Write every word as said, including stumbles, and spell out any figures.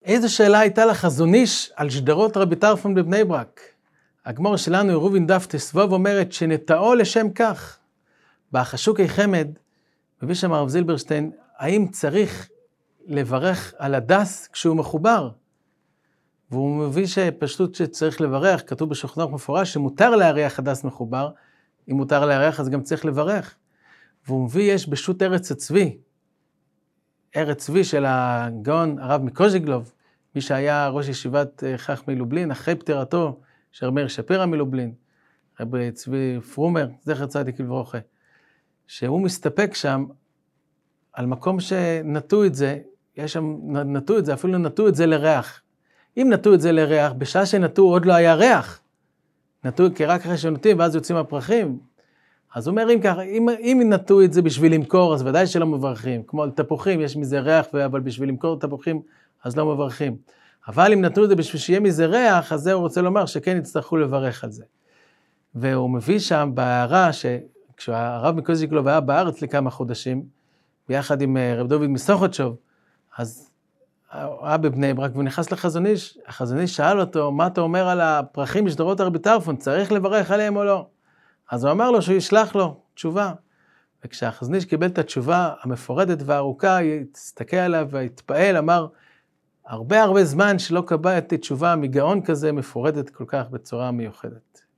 איזו שאלה הייתה לחזון איש על שדרות רבי טרפון בבני ברק? הגמור שלנו, עירובין דף תסבוב, אומרת שנטעו לשם כך. בחשוקי חמד, מביא שם הרב זילברשטיין, האם צריך לברך על הדס כשהוא מחובר? והוא מביא שפשוט שצריך לברך, כתוב בשולחן ערוך מפורש, שמותר להריח הדס מחובר, אם מותר להריח אז גם צריך לברך. והוא מביא, יש בשו"ת ארץ הצבי, ארץ צבי של הגאון הרב מקוז'יגלוב, מי שהיה ראש ישיבת חכמי לובלין, אחרי פטירתו של רב מאיר שפירא מלובלין, רב צבי פרומר, זכר צדיק לברכה, שהוא מסתפק שם על מקום שנטו את זה, יש שם, נטו את זה, אפילו נטו את זה לריח. אם נטו את זה לריח, בשעה שנטו עוד לא היה ריח, נטו כי רק אחרי שנוטים ואז יוצאים הפרחים, אז הוא אומר, אם ככה, אם, אם נטו את זה בשביל למכור, אז ודאי שלא מברכים. כמו על תפוחים, יש מזה ריח, אבל בשביל למכור תפוחים, אז לא מברכים. אבל אם נטו את זה בשביל שיהיה מזה ריח, אז זה הוא רוצה לומר שכן יצטרכו לברך על זה. והוא מביא שם בהערה, שכשהרב מקוז'יגלוב היה בארץ לכמה חודשים, ביחד עם רב דוד מסוכותשוב, אז הוא היה בבני ברק, והוא נכנס לחזון איש, החזון איש שאל אותו, מה אתה אומר על הפרחים בשדרות רבי טרפון, צריך לברך עליהם או לא? אז הוא אמר לו שהוא ישלח לו תשובה. וכשהחזון איש קיבל את התשובה המפורטת והארוכה, הסתכל עליו והתפעל, אמר, הרבה הרבה זמן שלא קבלתי תשובה מגאון כזה מפורטת כל כך בצורה מיוחדת.